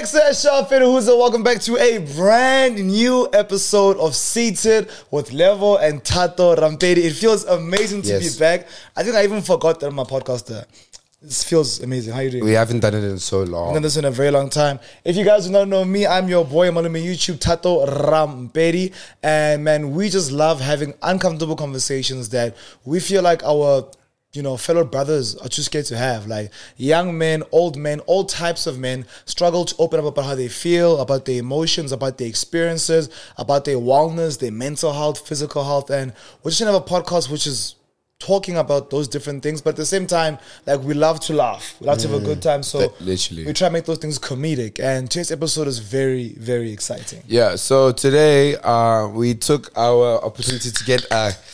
Sasha Feduhuza, welcome back to a brand new episode of Seated with Levo and Tato Rampedi. It feels amazing to be back. I think I even forgot that I'm a podcaster. This feels amazing. How you doing? We haven't done it in so long. I've done this in a very long time. If you guys do not know me, I'm your boy. I'm on my YouTube, Tato Rampedi. And man, we just love having uncomfortable conversations that we feel like our fellow brothers are too scared to have. Like young men, all types of men struggle to open up about how they feel, about their emotions, about their experiences, about their wellness, their mental health, physical health. And we're just going to have a podcast which is talking about those different things, but at the same time, like, we love to laugh. We love to have a good time. So literally, we try to make those things comedic. And today's episode is very, very exciting. Yeah, so today we took our opportunity to get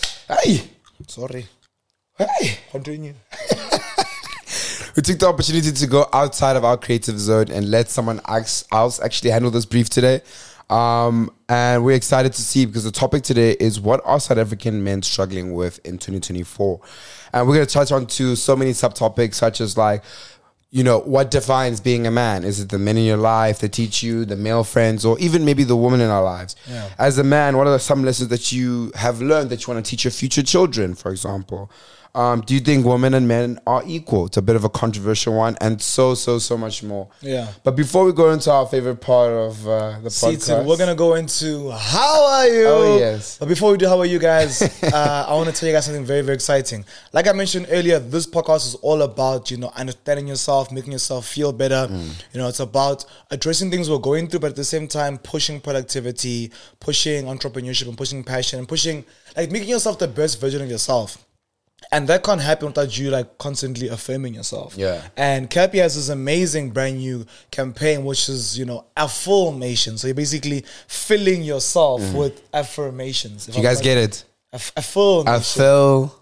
Continue. We took the opportunity to go outside of our creative zone and let someone else actually handle this brief today. And we're excited to see, because the topic today is what are South African men struggling with in 2024. And we're going to touch on to so many subtopics, such as like, what defines being a man? Is it the men in your life that teach you, the male friends, or even maybe the women in our lives? Yeah. As a man, what are some lessons that you have learned that you want to teach your future children, for example? Do you think women and men are equal? It's a bit of a controversial one, and so much more. Yeah. But before we go into our favorite part of the podcast, we're gonna go into how are you? Oh yes. But before we do how are you guys, I want to tell you guys something very, very exciting. Like I mentioned earlier, this podcast is all about understanding yourself, making yourself feel better. It's about addressing things we're going through, but at the same time pushing productivity, pushing entrepreneurship, and pushing passion, and pushing making yourself the best version of yourself. And that can't happen without you constantly affirming yourself. Yeah. And Cappy has this amazing brand new campaign, which is, affirmation. So you're basically filling yourself with affirmations. You guys get it? Affirmation.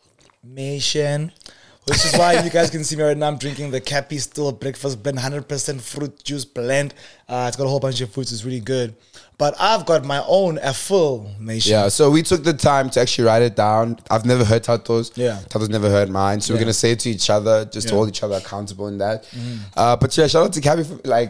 Which is why you guys can see me right now. I'm drinking the Cappy Still Breakfast Blend, 100% fruit juice blend. It's got a whole bunch of fruits. It's really good. But I've got my own affirmation. Yeah, so we took the time to actually write it down. I've never heard Tato's. Yeah. Tato's never heard mine. So we're going to say it to each other, just to hold each other accountable in that. But yeah, shout out to Cappy.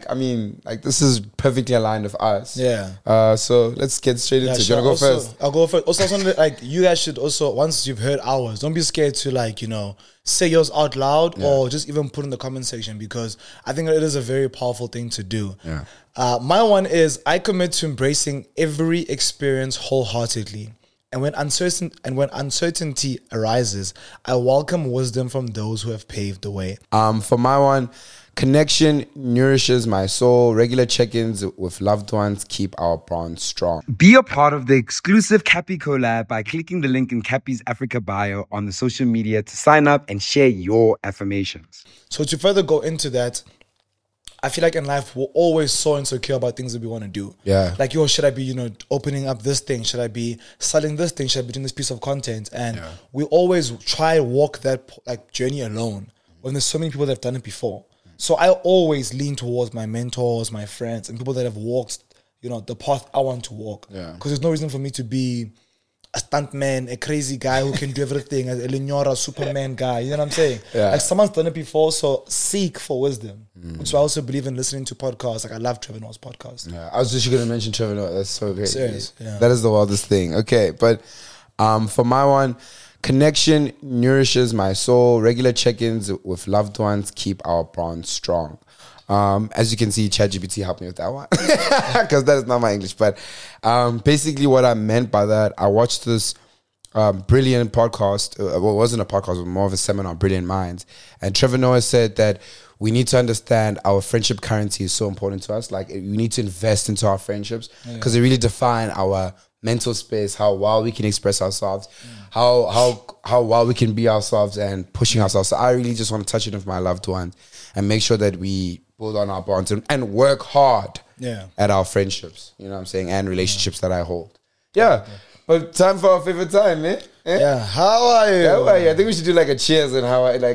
This is perfectly aligned with us. Yeah. So let's get straight into it. You want to go first? I'll go first. Also, you guys should also, once you've heard ours, don't be scared to say yours out loud or just even put in the comment section, because I think it is a very powerful thing to do. Yeah. My one is, I commit to embracing every experience wholeheartedly. And when uncertainty arises, I welcome wisdom from those who have paved the way. For my one, connection nourishes my soul. Regular check-ins with loved ones keep our bonds strong. Be a part of the exclusive Cappy collab by clicking the link in Cappy's Africa bio on the social media to sign up and share your affirmations. So to further go into that, I feel like in life we're always so insecure about things that we want to do. Yeah. Should I be, opening up this thing? Should I be selling this thing? Should I be doing this piece of content? And we always try to walk that journey alone when there's so many people that have done it before. So I always lean towards my mentors, my friends, and people that have walked, the path I want to walk. Yeah. Because there's no reason for me to be a stuntman, a crazy guy who can do everything, a Leonora Superman guy. You know what I'm saying? Yeah. Someone's done it before, so seek for wisdom. Which I also believe in listening to podcasts. I love Trevor Noah's podcast. Yeah, I was just going to mention Trevor Noah. That's so great. Serious, yeah. That is the wildest thing. Okay, but for my one, connection nourishes my soul. Regular check-ins with loved ones keep our bonds strong. As you can see, ChatGPT helped me with that one, because that is not my English. But basically what I meant by that, I watched this brilliant podcast. It wasn't a podcast, it was more of a seminar, Brilliant Minds. And Trevor Noah said that we need to understand our friendship currency is so important to us. We need to invest into our friendships, because they really define our mental space, how well we can express ourselves, how well we can be ourselves and pushing ourselves. So I really just want to touch it with my loved ones and make sure that we build on our bonds and work hard at our friendships, you know what I'm saying, and relationships that I hold. Yeah. But time for our favorite time, man. Yeah. How are you? How are you? I think we should do a cheers and how are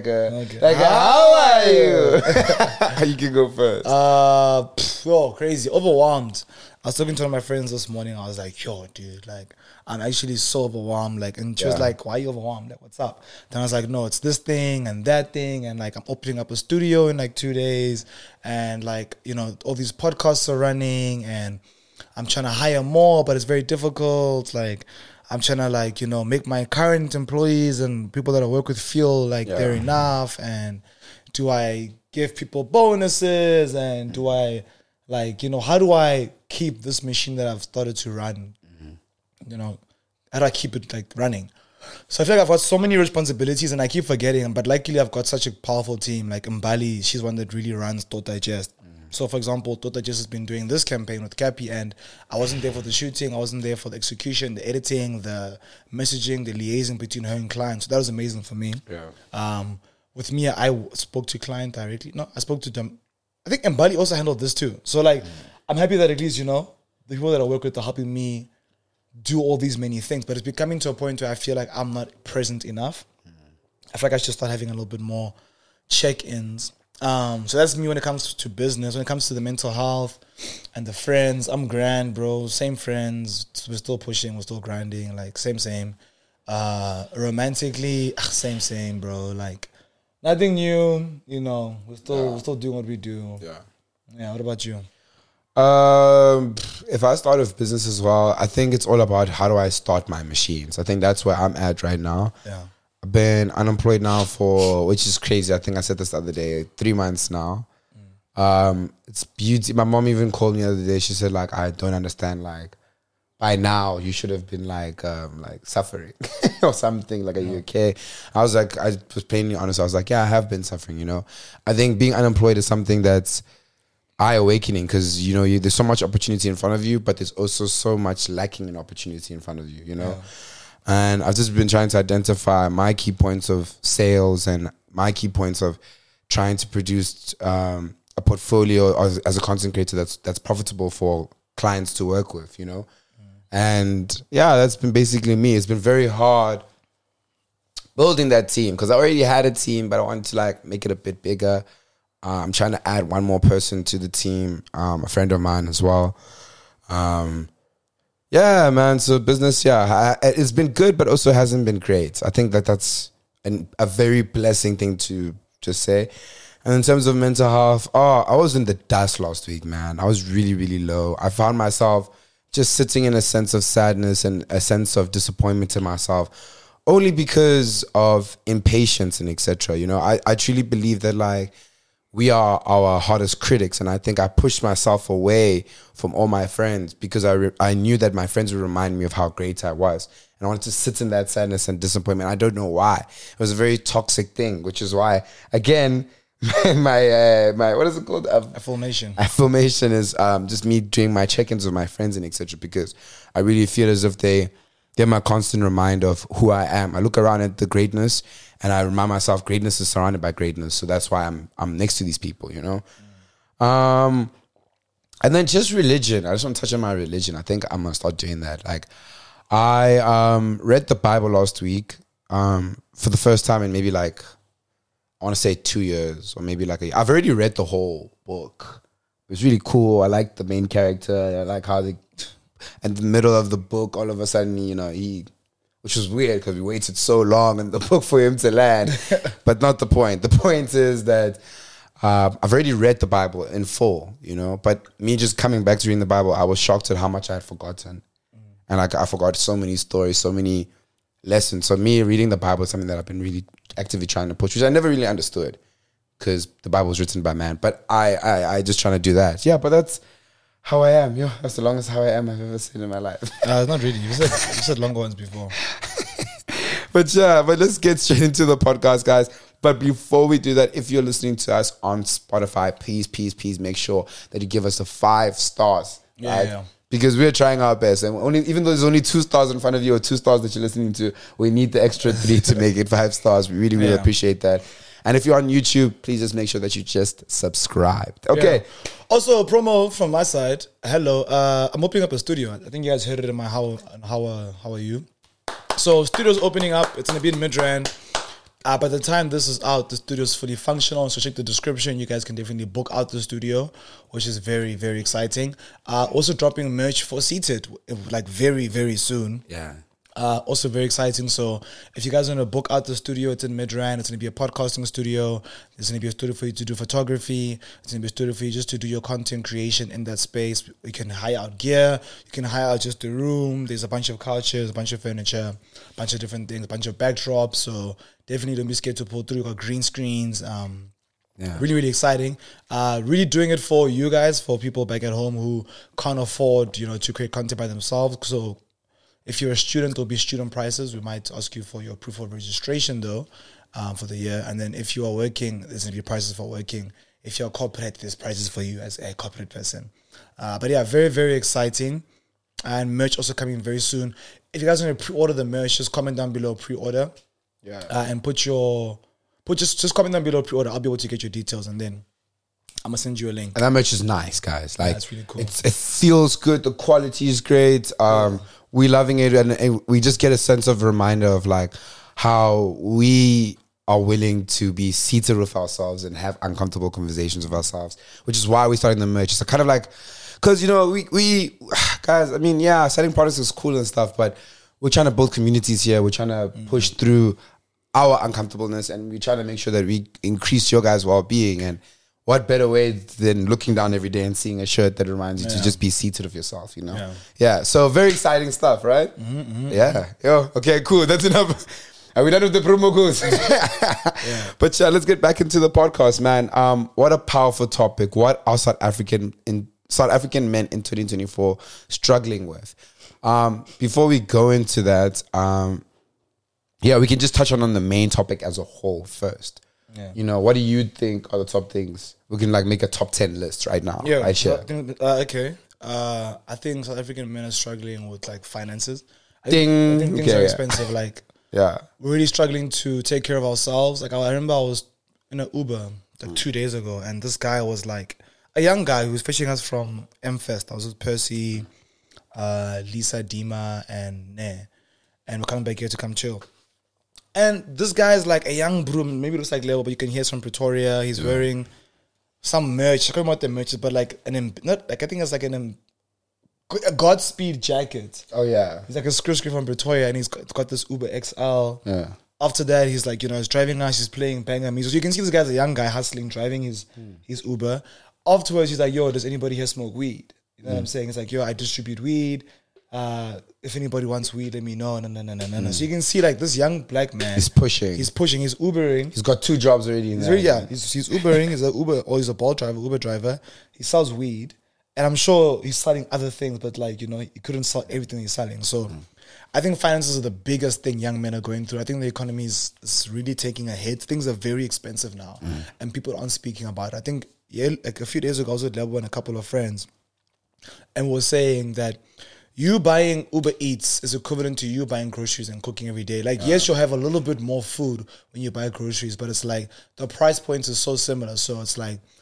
how are you? You can go first. Crazy. Overwhelmed. I was talking to one of my friends this morning. I was like, yo, dude, like, I'm actually so overwhelmed. Like, and she was like, why are you overwhelmed? Like, what's up? Then I was like, no, it's this thing and that thing. And like, I'm opening up a studio in like 2 days. And like, you know, all these podcasts are running and I'm trying to hire more, but it's very difficult. Like, I'm trying to like, you know, make my current employees and people that I work with feel like they're enough. And do I give people bonuses? And do I like, you know, how do I keep this machine that I've started to run? You know, how do I keep it like running? So I feel like I've got so many responsibilities and I keep forgetting. But luckily I've got such a powerful team. Like Mbali, she's one that really runs Thought Digest. So for example, Thought Digest has been doing this campaign with Cappy and I wasn't there for the shooting. I wasn't there for the execution, the editing, the messaging, the liaison between her and client. So that was amazing for me. Yeah. With me, I spoke to client directly. No, I spoke to them. I think Mbali also handled this too. So like, I'm happy that at least, you know, the people that I work with are helping me do all these many things, but it's becoming to a point where I feel like I'm not present enough. I feel like I should start having a little bit more check-ins. So that's me when it comes to business. When it comes to the mental health and the friends, I'm grand, bro. Same friends. We're still pushing. We're still grinding. Like, same. Romantically, same, bro. Like, nothing new. You know, we're still doing what we do. Yeah. What about you? If I start with business as well, I think it's all about how do I start my machines. I think that's where I'm at right now. Yeah. I've been unemployed now for, which is crazy. I think I said this the other day, 3 months now. It's beauty. My mom even called me the other day. She said, like, I don't understand. Like, by now you should have been like suffering or something. Like, are you okay? I was like, I was plainly honest. I was like, yeah, I have been suffering. You know, I think being unemployed is something that's eye-awakening because, you know, there's so much opportunity in front of you, but there's also so much lacking in opportunity in front of you, you know? Yeah. And I've just been trying to identify my key points of sales and my key points of trying to produce a portfolio as a content creator that's profitable for clients to work with, you know? And yeah, that's been basically me. It's been very hard building that team because I already had a team, but I wanted to like make it a bit bigger. I'm trying to add one more person to the team, a friend of mine as well. Yeah, man. So business, it's been good, but also hasn't been great. I think that's a very blessing thing to just say. And in terms of mental health, I was in the dust last week, man. I was really, really low. I found myself just sitting in a sense of sadness and a sense of disappointment in myself, only because of impatience and etc. You know, I truly believe that like, we are our hardest critics, and I think I pushed myself away from all my friends because I knew that my friends would remind me of how great I was, and I wanted to sit in that sadness and disappointment. I don't know why. It was a very toxic thing, which is why, again, my what is it called? Affirmation. Affirmation is just me doing my check-ins with my friends and etc. Because I really feel as if they're my constant reminder of who I am. I look around at the greatness and I remind myself greatness is surrounded by greatness. So that's why I'm next to these people, you know? And then just religion. I just want to touch on my religion. I think I'm going to start doing that. Like, I read the Bible last week for the first time in maybe like, I want to say 2 years or maybe like I've already read the whole book. It was really cool. I liked the main character. I like how in the middle of the book, all of a sudden, you know, which was weird because we waited so long in the book for him to land, but not the point. The point is that I've already read the Bible in full, you know, but me just coming back to reading the Bible, I was shocked at how much I had forgotten. And like I forgot so many stories, so many lessons. So me reading the Bible is something that I've been really actively trying to push, which I never really understood because the Bible was written by man, but I just trying to do that. Yeah, but that's how I am. Yo, that's the longest how I am I've ever seen in my life. Not really. You said longer ones before. But let's get straight into the podcast, guys. But before we do that, if you're listening to us on Spotify, please make sure that you give us the 5 stars. Right? Yeah. Because we're trying our best. And even though there's only 2 stars in front of you or 2 stars that you're listening to, we need the extra 3 to make it 5 stars. We really appreciate that. And if you're on YouTube, please just make sure that you just subscribed. Okay. Yeah. Also, a promo from my side. Hello. I'm opening up a studio. I think you guys heard it in my How Are You? So, studio's opening up. It's going to be in Midrand. By the time this is out, the studio is fully functional. So check the description. You guys can definitely book out the studio, which is very, very exciting. Also dropping merch for Seated, like very, very soon. Yeah. Also very exciting. So if you guys want to book out the studio, it's in Midrand. It's going to be a podcasting studio. There's going to be a studio for you to do photography. It's going to be a studio for you just to do your content creation in that space. You can hire out gear. You can hire out just a room. There's a bunch of couches, a bunch of furniture, a bunch of different things, a bunch of backdrops. So definitely don't be scared to pull through. You've got green screens. Really, really exciting. Really doing it for you guys, for people back at home who can't afford, to create content by themselves. So if you're a student, there'll be student prices. We might ask you for your proof of registration, though, for the year. And then if you are working, there's going to be prices for working. If you're a corporate, there's prices for you as a corporate person. But yeah, very, very exciting. And merch also coming very soon. If you guys want to pre-order the merch, just comment down below pre-order. Yeah. And just comment down below pre-order. I'll be able to get your details, and then I'm gonna send you a link. And that merch is nice, guys. Like, it's really cool. It feels good. The quality is great. We loving it, and we just get a sense of reminder of like how we are willing to be seated with ourselves and have uncomfortable conversations with ourselves, which is why we're starting the merch. It's kind of like, because we guys, I mean, yeah, selling products is cool and stuff, but we're trying to build communities here. We're trying to push through our uncomfortableness, and we're trying to make sure that we increase your guys' well-being. And what better way than looking down every day and seeing a shirt that reminds you to just be seated of yourself, Yeah. So very exciting stuff, right? Yeah. Yo, okay, cool. That's enough. Are we done with the promo codes? But let's get back into the podcast, man. What a powerful topic. What are South African men in 2024 struggling with? Before we go into that, we can just touch on the main topic as a whole first. Yeah. What do you think are the top things? We can make a top 10 list right now. Yeah, right here. Okay. I think South African men are struggling with finances. I Ding. think things are expensive. Yeah, we're really struggling to take care of ourselves. I remember I was in an Uber 2 days ago, and this guy was a young guy who was fetching us from M-Fest. I was with Percy, Lisa, Dima, and Ne, and we're coming back here to come chill. And this guy is a young broom, maybe looks like Lebo, but you can hear he's from Pretoria. He's wearing some merch. I can't remember what the merch is, but I think it's a Godspeed jacket. Oh yeah. He's a screw from Pretoria, and he's got this Uber XL. Yeah. After that, he's he's driving us, he's playing banger music. So you can see this guy's a young guy hustling, driving his Uber. Afterwards, he's like, yo, does anybody here smoke weed? You know what I'm saying? It's like, yo, I distribute weed. If anybody wants weed, let me know. No. So you can see this young black man. He's pushing. He's Ubering. He's got 2 jobs already in there. He's Ubering. He's he's a Uber driver. He sells weed. And I'm sure he's selling other things, but he couldn't sell everything he's selling. So I think finances are the biggest thing young men are going through. I think the economy is really taking a hit. Things are very expensive now, and people aren't speaking about it. I think a few days ago I was with Lebo and a couple of friends, and we were saying that you buying Uber Eats is equivalent to you buying groceries and cooking every day. Yes, you'll have a little bit more food when you buy groceries, but it's the price point is so similar. So it's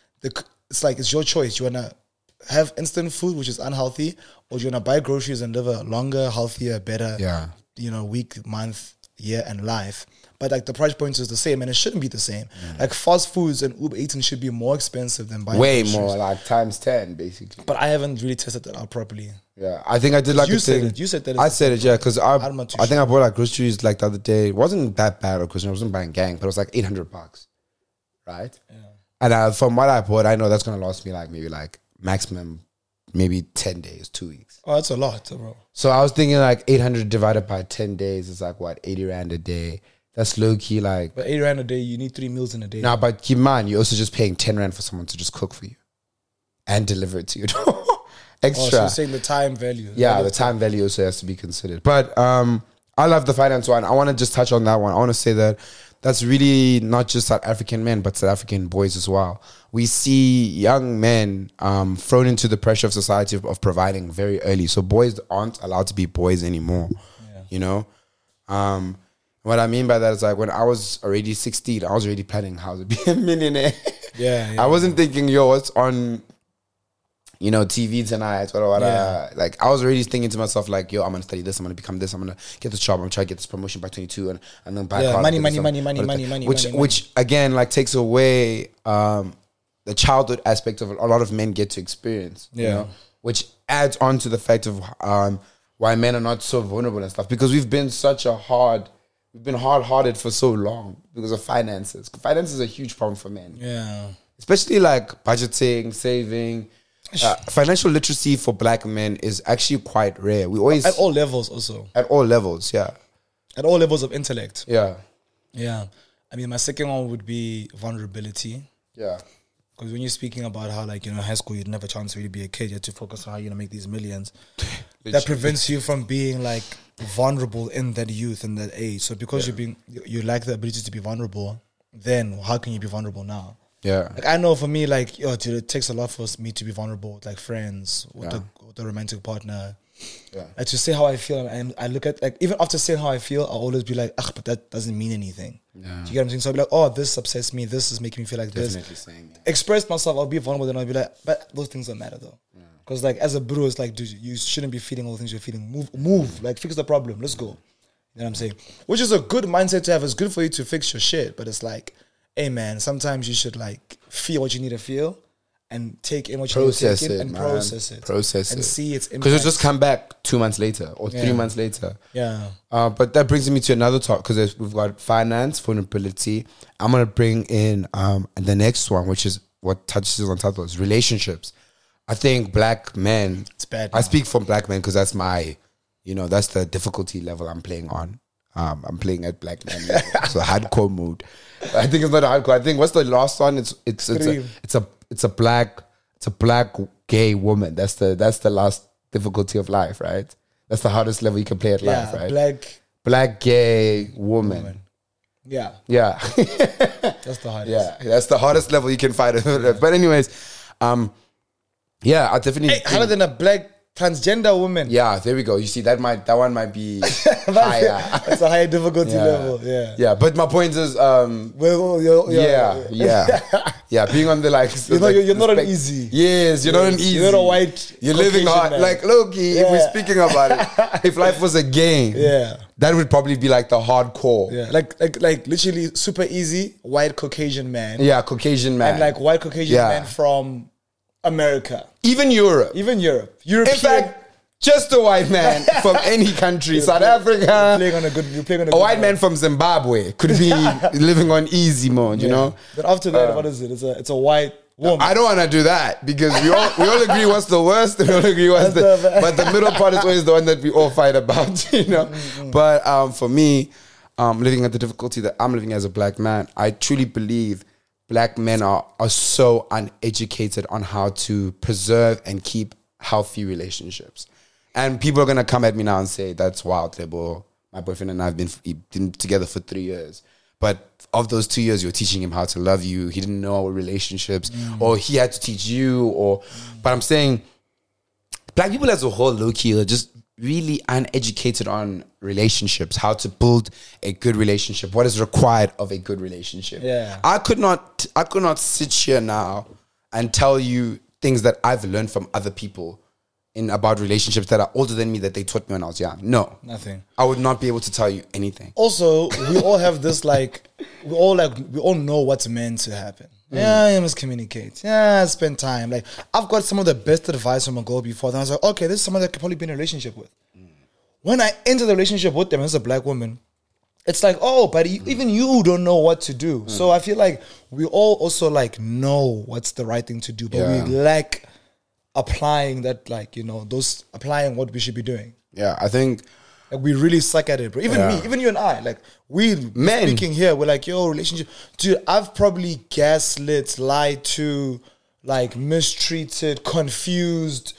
it's your choice. You wanna have instant food, which is unhealthy, or do you want to buy groceries and live a longer, healthier, better, week, month, year, and life? But the price point is the same, and it shouldn't be the same. Fast foods and Uber Eating should be more expensive than buying way groceries. more, times 10, basically. But I haven't really tested that out properly. Yeah, I think I did You said it. You said that. I said it, yeah, because I think sure. I bought groceries the other day. It wasn't that bad of groceries. I wasn't buying gang, but it was $800, right? Yeah. And from what I bought, I know that's gonna last me maybe maximum, maybe 10 days, 2 weeks. Oh, that's a lot, bro. So I was thinking 800 divided by 10 days is 80 Rand a day. That's low key But 80 Rand a day, you need 3 meals in a day. Nah, but keep in mind, you're also just paying 10 Rand for someone to just cook for you and deliver it to you. Extra. Oh, so you're saying the time value. Yeah, the time value also has to be considered. But I love the finance one. I want to just touch on that one. I want to say that that's really not just South African men, but South African boys as well. We see young men thrown into the pressure of society of providing very early. So boys aren't allowed to be boys anymore, What I mean by that is when I was already 16, I was already planning how to be a millionaire. Yeah. I wasn't thinking, what's on you know, TV tonight, whatever. Like, I was already thinking to myself, like, yo, I'm going to study this, I'm going to become this, I'm going to get this job, I'm going to try to get this promotion by 22 and then buy a car. Which, again, like, takes away the childhood aspect of a lot of men get to experience, you know, which adds on to the fact of why men are not so vulnerable and stuff, because we've been hard-hearted for so long because of finances. Finance is a huge problem for men. Yeah. Especially like budgeting, saving. Financial literacy for black men is actually quite rare. We always at all levels also. At all levels, yeah. At all levels of intellect. Yeah. Yeah. I mean, my second one would be vulnerability. Yeah. Because when you're speaking about how, like, you know, high school, you'd never have a chance to really be a kid. You have to focus on how you're going to make these millions. That prevents you from being, like, vulnerable in that youth and that age. So because you lack the ability to be vulnerable, then how can you be vulnerable now? Yeah. Like, I know for me, like, yo, dude, it takes a lot for me to be vulnerable with, like, friends, with the romantic partner. Yeah. Like, to say how I feel, and I look at, like, even after saying how I feel, I'll always be like, but that doesn't mean anything. Yeah. Do you get what I'm saying? So I'll be like, oh, this upsets me, this is making me feel like Definitely this. saying, yeah. Express myself, I'll be vulnerable, then I'll be like, but those things don't matter though. Because like, as a bro, it's like, dude, you shouldn't be feeling all the things you're feeling. Move, like, fix the problem, let's go. You know what I'm saying? Which is a good mindset to have. It's good for you to fix your shit, but it's like, hey man, sometimes you should like feel what you need to feel and take in what you need to take in and process it. And see its impact. Because it'll just come back 2 months later or 3 months later. Yeah. But that brings me to another talk, because we've got finance, vulnerability. I'm going to bring in the next one, which is what touches on title, is relationships. I think black men, it's bad. I speak from black men because that's my, you know, that's the difficulty level I'm playing on. I'm playing at black men level. So hardcore mode. I think it's not a hardcore. I think what's the last one? It's a black gay woman. That's the last difficulty of life, right? That's the hardest level you can play at life, right? Black gay woman. Yeah. Yeah. That's the hardest. Yeah, that's the hardest level you can fight. But anyways, yeah, I definitely harder than a black transgender woman. Yeah, there we go. You see, that one might be higher. That's a higher difficulty level. Yeah. Yeah, but my point is, yeah, being on the like, you're not an easy. Yes, you're not an easy. You're not a white. You're living hard. Man. Like Loki. If we're speaking about it, if life was a game, that would probably be like the hardcore. Yeah, like literally super easy white Caucasian man. Yeah, Caucasian man, and like white Caucasian man from America, even Europe. European. In fact, just a white man from any country, South Africa. You're playing on a white man from Zimbabwe could be living on easy mode, you know. But after that, what is it? It's a white woman. I don't want to do that because we all agree what's the worst. We all agree what's but the middle part is always the one that we all fight about, you know. But for me, living at the difficulty that I'm living as a black man, I truly believe black men are so uneducated on how to preserve and keep healthy relationships. And people are going to come at me now and say, that's wild, Lebo. My boyfriend and I have been together for 3 years. But of those 2 years, you're teaching him how to love you. He didn't know relationships, or he had to teach you. But I'm saying black people as a whole, low-key, are just really uneducated on relationships, how to build a good relationship, what is required of a good relationship. Yeah. I could not sit here now and tell you things that I've learned from other people about relationships that are older than me that they taught me when I was young. No. Nothing. I would not be able to tell you anything. Also, we all have this we all know what's meant to happen. Yeah, you must communicate. Yeah, spend time. Like, I've got some of the best advice from a girl before. Then I was like, okay, this is someone that could probably be in a relationship with. When I enter the relationship with them as a black woman, it's like, oh, but even you don't know what to do. So I feel like we all also like know what's the right thing to do, but we lack applying that, like, you know, applying what we should be doing. Yeah, I think like we really suck at it, bro. Even me, even you and I, like men speaking here, we're like, yo, relationship, dude. I've probably gaslit, lied to, like mistreated, confused.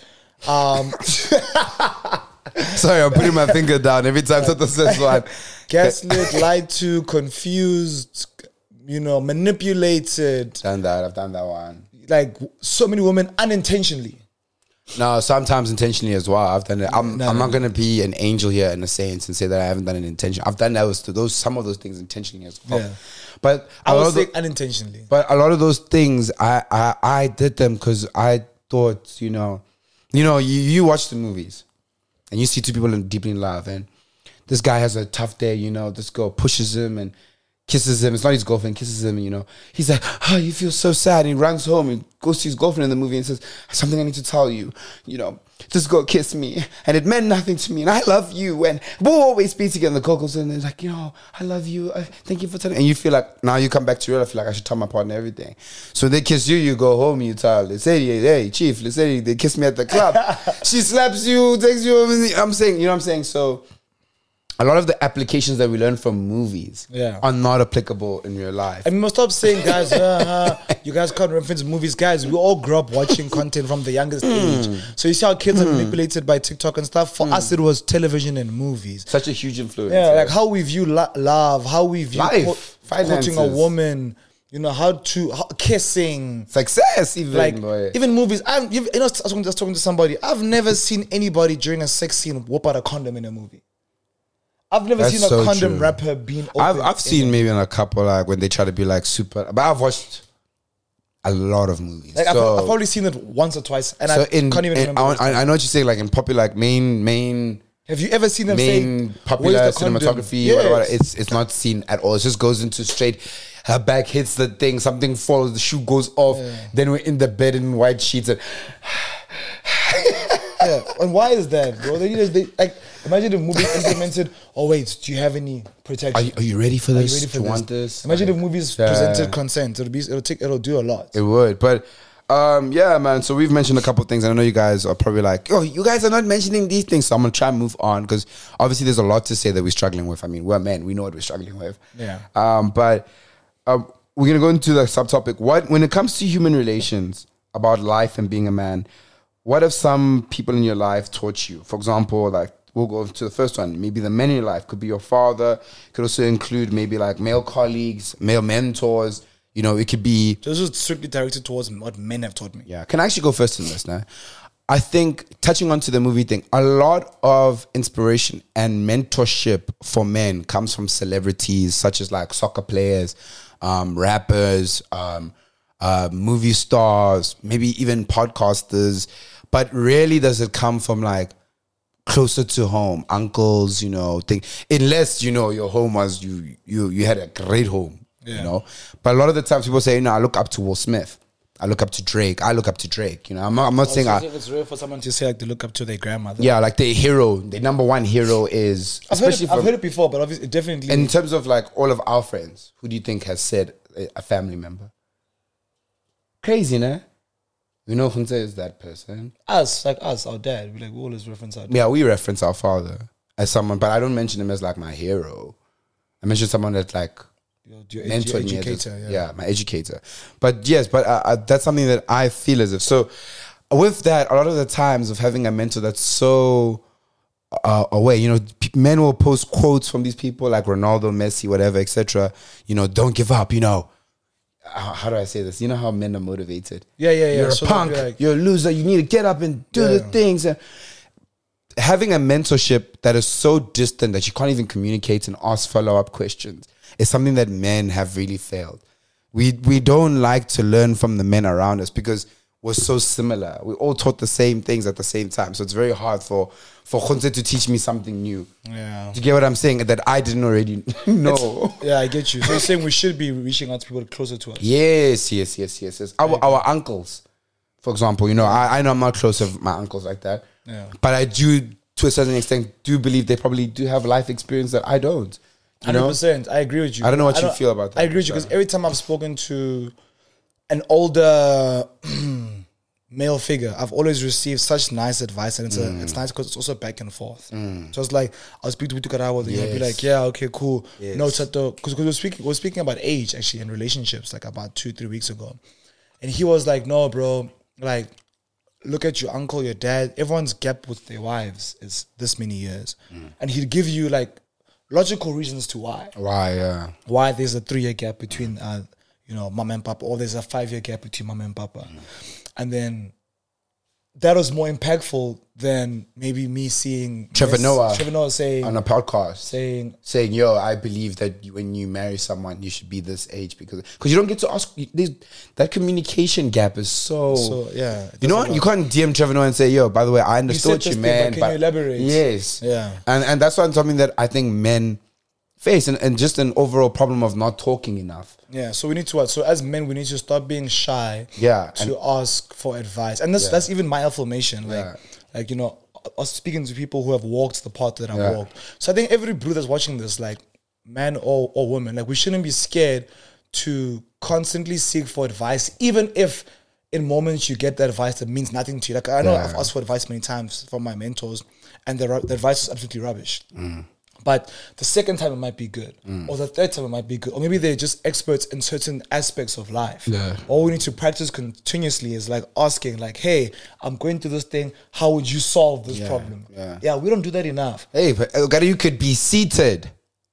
Sorry, I'm putting my finger down every time something says one. Gaslit, lied to, confused, you know, manipulated. I've done that one. Like so many women unintentionally. No, sometimes intentionally as well. I've done it. I'm not gonna be an angel here in a sense and say that I haven't done it intentionally. I've done some of those things intentionally as well. Yeah. But I would say unintentionally. But a lot of those things I did them because I thoughts, you watch the movies and you see two people deeply in love, and this guy has a tough day, this girl pushes him and kisses him. It's not his girlfriend, kisses him, and he's like, oh, you feel so sad. And he runs home and goes to his girlfriend in the movie and says, something I need to tell you. This girl kissed me and it meant nothing to me, and I love you, and we'll always be together. And the girl goes in and is like, I love you. Thank you for telling me. And you feel like, now you come back to real life, I feel like I should tell my partner everything. So they kiss you, you go home, you tell, let's say, hey, chief, let's say they kiss me at the club. She slaps you, takes you over. I'm saying, you know what I'm saying? So a lot of the applications that we learn from movies are not applicable in real life. I mean, stop saying, guys, you guys can't reference movies. Guys, we all grew up watching content from the youngest age. So you see how kids are manipulated by TikTok and stuff? For us, it was television and movies. Such a huge influence. Yeah, like how we view love, how we view life, courting a woman, kissing. Success, even. Like, even movies. I was talking to somebody. I've never seen anybody during a sex scene whoop out a condom in a movie. I've never seen a condom wrapper being open. I've seen maybe in a couple, like when they try to be like super, but I've watched a lot of movies. Like I've probably seen it once or twice, and I can't even remember. I know what you're saying, like in popular, like main. Have you ever seen them say popular cinematography? Yes. Whatever, it's not seen at all. It just goes into straight. Her back hits the thing, something falls, the shoe goes off. Yeah. Then we're in the bed in white sheets and. Yeah, and why is that, bro? Imagine if movies implemented. Oh wait, do you have any protection? Are you ready for this? Do you want this? Imagine if movies presented consent. It'll do a lot. It would, but yeah, man. So we've mentioned a couple of things, and I know you guys are probably like, "Oh, you guys are not mentioning these things." So I'm gonna try and move on because obviously there's a lot to say that we're struggling with. I mean, we're men, we know what we're struggling with. Yeah. But we're gonna go into the subtopic. When it comes to human relations, about life and being a man. What have some people in your life taught you? For example, like we'll go to the first one. Maybe the men in your life could be your father. Could also include maybe like male colleagues, male mentors. It could be. So this is strictly directed towards what men have taught me. Yeah. Can I actually go first in this now? I think touching onto the movie thing, a lot of inspiration and mentorship for men comes from celebrities such as like soccer players, rappers, movie stars, maybe even podcasters. But rarely does it come from like closer to home, uncles, unless, your home was, you had a great home, But a lot of the times people say, I look up to Will Smith. I look up to Drake. I'm not saying I think it's rare for someone to say like they look up to their grandmother. Yeah, like their hero, their number one hero is... I've heard it before, but obviously definitely... In terms of like all of our friends, who do you think has said a family member? Crazy, nah? We know Hunte is that person. Us, our dad. We always reference our dad. Yeah, we reference our father as someone, but I don't mention him as like my hero. I mention someone that like mentored me. Educator, yeah, my educator. But yes, that's something that I feel as if. So with that, a lot of the times of having a mentor that's so away, men will post quotes from these people like Ronaldo, Messi, whatever, etc. Don't give up, How do I say this? You know how men are motivated. Yeah. You're a punk. You're a loser. You need to get up and do the things. Having a mentorship that is so distant that you can't even communicate and ask follow-up questions is something that men have really failed. We don't like to learn from the men around us because we're so similar. We all taught the same things at the same time. So it's very hard for Khonse to teach me something new. Yeah. Do you get what I'm saying? That I didn't already know. Yeah, I get you. So you're saying we should be reaching out to people closer to us. Yes. Our uncles, for example, I know I'm not close with my uncles like that. Yeah. But I do, to a certain extent, do believe they probably do have life experience that I don't. 100%. I agree with you. I don't know what you feel about that. I agree with you because every time I've spoken to an older male figure, I've always received such nice advice, and it's nice because it's also back and forth. So it's like I'll speak to Karawa, and he'll be like, "Yeah, okay, cool." Yes. No, Chato, because we're speaking about age actually in relationships like about 2-3 weeks ago, and he was like, "No, bro, like look at your uncle, your dad. Everyone's gap with their wives is this many years," and he'd give you like logical reasons to why. Why there's a 3-year gap between mom and papa, or there's a 5-year gap between mom and papa. And then that was more impactful than maybe me seeing Trevor Noah saying on a podcast saying yo, I believe that when you marry someone, you should be this age because you don't get to ask. That communication gap is so yeah. You know what? You can't DM Trevor Noah and say, yo, by the way, I understood you, you, man. Can you elaborate? Yes. Yeah. And that's something that I think men face and just an overall problem of not talking enough. Yeah. So we need to what? So as men, we need to stop being shy. Yeah. To ask for advice. And that's even my affirmation. Like, you know, us speaking to people who have walked the path that I've walked. So I think every brew that's watching this, like man or woman, like we shouldn't be scared to constantly seek for advice, even if in moments you get that advice that means nothing to you. Like I know I've asked for advice many times from my mentors, and the advice is absolutely rubbish. But the second time it might be good, or the third time it might be good, or maybe they're just experts in certain aspects of life. Yeah. All we need to practice continuously is like asking, like, "Hey, I'm going through this thing. How would you solve this problem?" Yeah, we don't do that enough. Hey, but you could be seated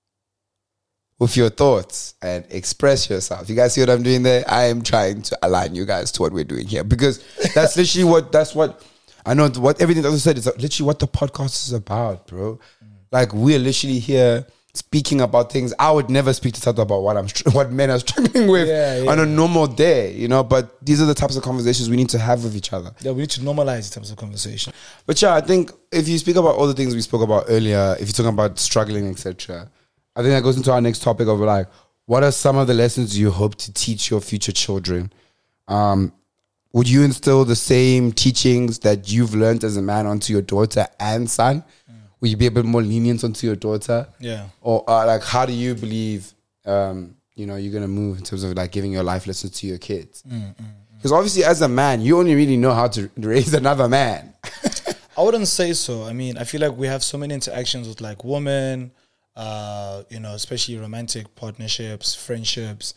with your thoughts and express yourself. You guys see what I'm doing there? I am trying to align you guys to what we're doing here because that's literally what I know. What everything that was said is literally what the podcast is about, bro. Like we're literally here speaking about things. I would never speak to Tato about what men are struggling with on a normal day, you know. But these are the types of conversations we need to have with each other. Yeah, we need to normalize these types of conversation. But yeah, I think if you speak about all the things we spoke about earlier, if you're talking about struggling, etc., I think that goes into our next topic of like, what are some of the lessons you hope to teach your future children? Would you instill the same teachings that you've learned as a man onto your daughter and son? Will you be a bit more lenient onto your daughter? Yeah. Or like, how do you believe, you're going to move in terms of like giving your life lessons to your kids? Because obviously as a man, you only really know how to raise another man. I wouldn't say so. I mean, I feel like we have so many interactions with like women, especially romantic partnerships, friendships,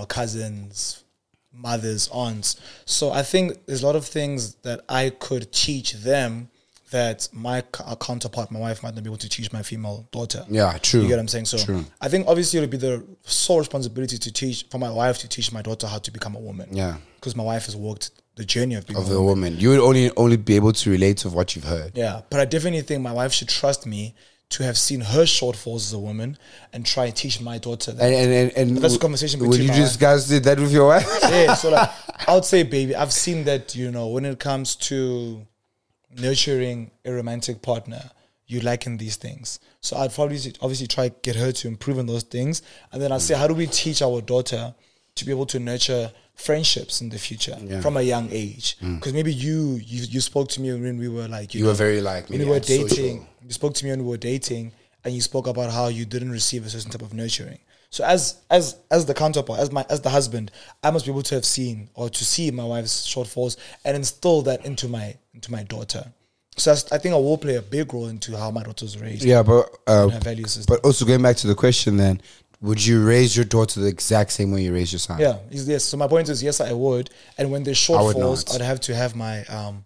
cousins, mothers, aunts. So I think there's a lot of things that I could teach them that my counterpart, my wife, might not be able to teach my female daughter. Yeah, true. You get what I'm saying? So true. I think obviously it would be the sole responsibility for my wife to teach my daughter how to become a woman. Yeah. Because my wife has walked the journey of being a woman. You would only be able to relate to what you've heard. Yeah. But I definitely think my wife should trust me to have seen her shortfalls as a woman and try and teach my daughter that. And that's a conversation between would you just guys did that with your wife? Yeah. So like, I would say, baby, I've seen that, when it comes to nurturing a romantic partner, you liken these things. So I'd probably obviously try to get her to improve on those things. And then I'd say, how do we teach our daughter to be able to nurture friendships in the future from a young age? Because maybe you spoke to me when we were like, you were very like, when we were dating. You spoke to me when we were dating, and you spoke about how you didn't receive a certain type of nurturing. So as the counterpart, as the husband, I must be able to have seen or to see my wife's shortfalls and instill that into my daughter. So I think I will play a big role into how my daughter's raised. Yeah, but her value system. But also going back to the question, then, would you raise your daughter the exact same way you raised your son? Yeah, yes. So my point is, yes, I would. And when there's shortfalls, I'd have to have my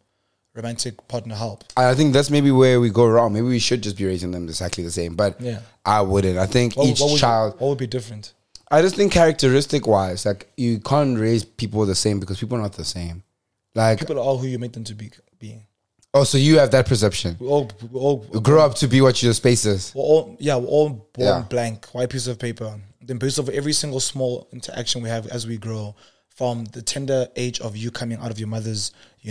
romantic partner help. I think that's maybe where we go wrong. Maybe we should just be raising them exactly the same. But I wouldn't. I think each child... What would be different? I just think characteristic-wise, like, you can't raise people the same because people are not the same. Like, people are all who you make them to be. Oh, so you have that perception. We all grow up to be what your space is. We're all born blank, white piece of paper. Then based off every single small interaction we have as we grow, from the tender age of you coming out of your mother's,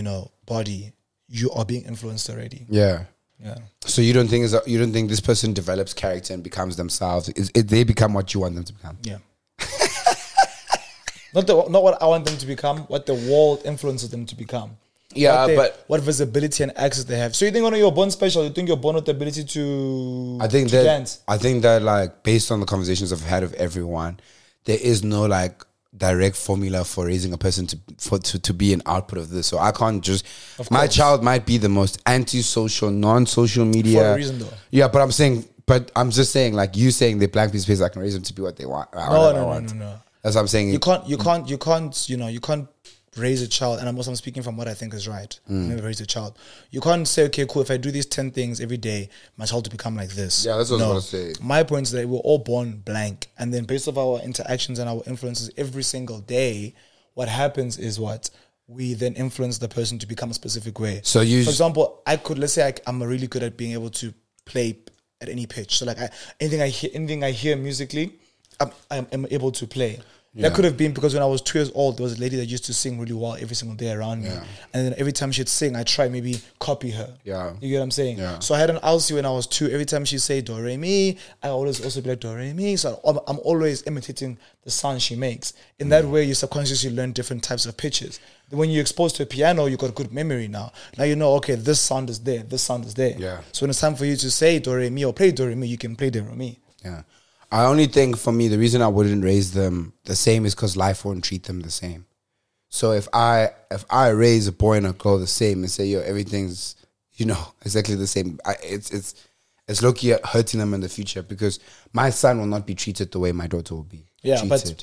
body, you are being influenced already. Yeah. Yeah. So you don't think this person develops character and becomes themselves? They become what you want them to become? Yeah. Not what I want them to become, what the world influences them to become. Yeah, what visibility and access they have. So you think you're born special? You think you're born with the ability to dance? I think that like based on the conversations I've had with everyone, there is no like direct formula for raising a person to be an output of this. So I can't just... My child might be the most anti-social, non-social media... For a reason though. Yeah, but I'm just saying, like you saying they're blank piece of paper, I can raise them to be what they want. No. That's what I'm saying. You can't raise a child, and I'm speaking from what I think is right. Never raise a child. You can't say, okay, cool, if I do these 10 things every day, my child will become like this. Yeah, that's what I was going to say. My point is that we're all born blank, and then based off our interactions and our influences every single day, what happens is we then influence the person to become a specific way. So for example, let's say I'm really good at being able to play at any pitch. So like anything I hear musically, I'm able to play. That could have been because when I was 2 years old, there was a lady that used to sing really well every single day around me. And then every time she'd sing, I try maybe copy her. Yeah. You get what I'm saying? Yeah. So I had an Elsie when I was 2. Every time she'd say do, re, mi, I always also be like do, re, mi. So I'm always imitating the sound she makes. In that way, you subconsciously learn different types of pitches. When you're exposed to a piano, you got good memory now. Now you know, okay, this sound is there, this sound is there. Yeah. So when it's time for you to say do, re, mi or play do, re, mi, you can play do, re, mi. Yeah. I only think for me, the reason I wouldn't raise them the same is because life won't treat them the same. So if I raise a boy and a girl the same and say, yo, everything's, exactly the same, it's low-key hurting them in the future because my son will not be treated the way my daughter will be treated.